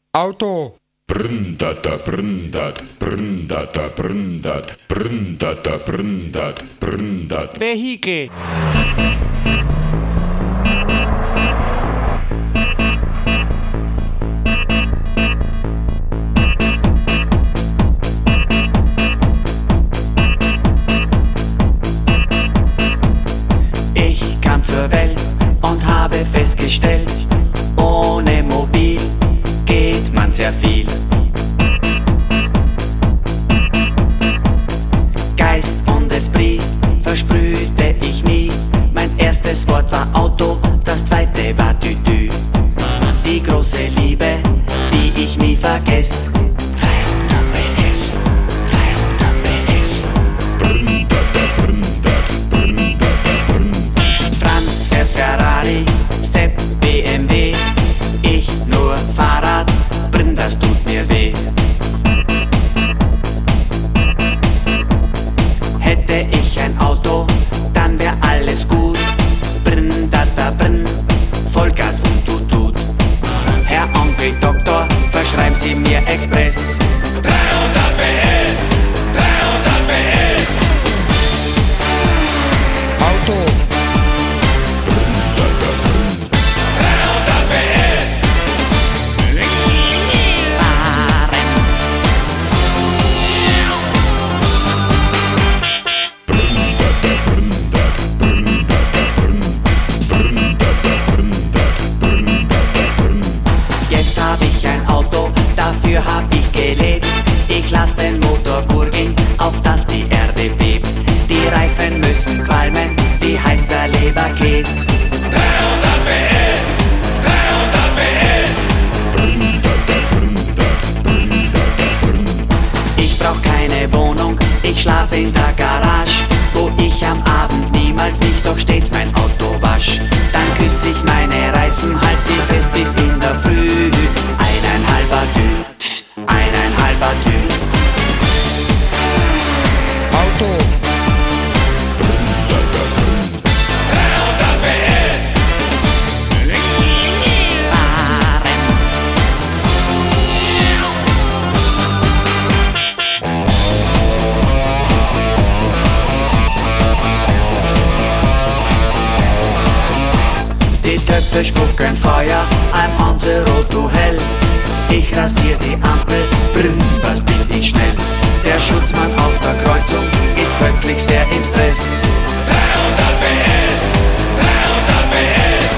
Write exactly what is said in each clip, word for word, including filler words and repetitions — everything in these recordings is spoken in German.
Auto. Brndata, brndat, brndata, brndat, brndata, brndat, brndat. Vehikel. Ich kam zur Welt und habe festgestellt, ohne Mobil geht man sehr viel. Geist und Esprit versprühte ich nie. Mein erstes Wort war Auto, das zweite war Tütü. Die große Liebe, die ich nie vergess. dreihundert P S, dreihundert P S. Brndata, brndat, brndata, brndat. Franz fährt Ferrari, Sepp B M W. Ich nur Fahrrad, brr, das tut mir weh. Hätte ich ein Auto, dann wär alles gut. Brn, da, da, brn, Vollgas und tut, tut. Herr Onkel Doktor, verschreiben Sie mir Express. dreihundert P S, dreihundert P S. Auto. Brndata, brnd. dreihundert P S. Fahren. Brndata, brndat, brndata, brnd. Brndata, brndat, brndata, brnd. Jetzt hab ich ein Auto, dafür hab ich gelebt. Ich lass den Motor gurgeln, auf dass die Erde bebt. Die Reifen müssen qualmen, wie heißer Leberkäse. dreihundert P S, dreihundert P S. Brndata, brndat, brndata, brnd. Ich brauch keine Wohnung, ich schlaf in der Garage, wo ich am Abend niemals mich doch stets mein Auto wasch. Dann küss ich meine Reifen, halt sie fest bis in der Früh. Eineinhalber Tü, eineinhalber Tü. Auto. Brndata, brnd. dreihundert P S. Fahren. Die Töpfe spucken Feuer, I'm on the road to hell. Ich rasier die Ampel, brrn, was bin ich schnell. Der Schutzmann auf der Kreuzung ist plötzlich sehr im Stress. dreihundert P S, dreihundert P S.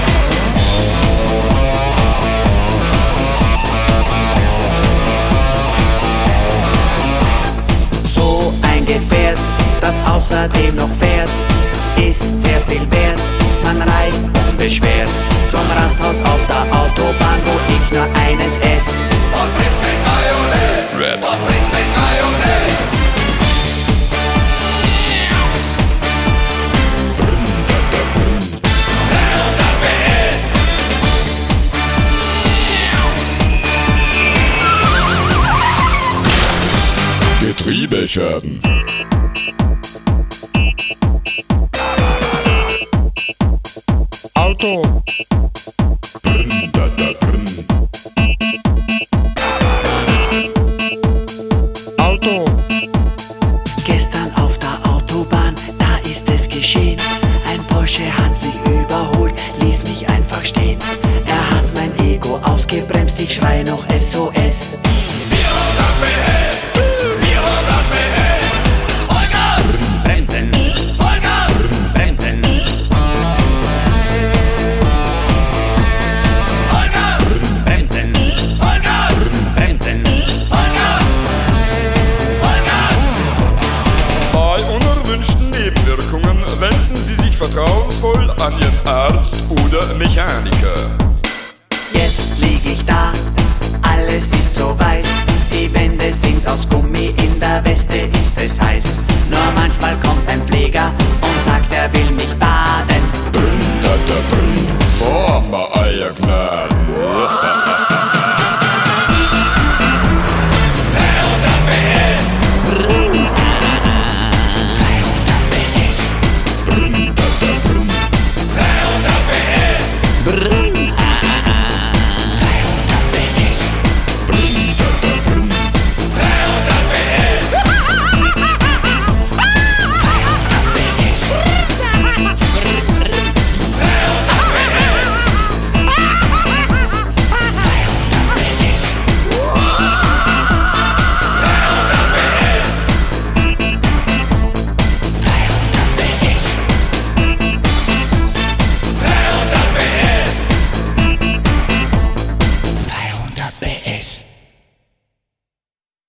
So ein Gefährt, das außerdem noch fährt, ist sehr viel wert. Man reist unbeschwert zum Rasthaus auf der Autobahn, wo ich nur eines ess. Pommes frites mit Mayonnaise, Red. Pommes frites mit Mayonnaise. Brndata, brnd. dreihundert P S. Getriebeschaden. Auto. Brndata, brnd. Auto. Gestern auf der Autobahn, da ist es geschehen. Ein Porsche hat mich überholt, ließ mich einfach stehen. Er hat mein Ego ausgebremst, ich schrei noch S O S. vierhundert P S, vierhundert P S. Vollgas, bremsen, Vollgas, bremsen. Vollgas, bremsen, Vollgas, bremsen, Vollgas, Vollgas. Bei unerwünschten Nebenwirkungen wenden Sie sich vertrauensvoll an Ihren Arzt oder Mechaniker. Jetzt lieg ich da, alles ist so weiß. Die Wände sind aus Gummi, in der Weste ist es heiß. Nur manchmal kommt ein Pfleger und sagt, er will mich baden. Brndata, brnd. Forma Eiergnad.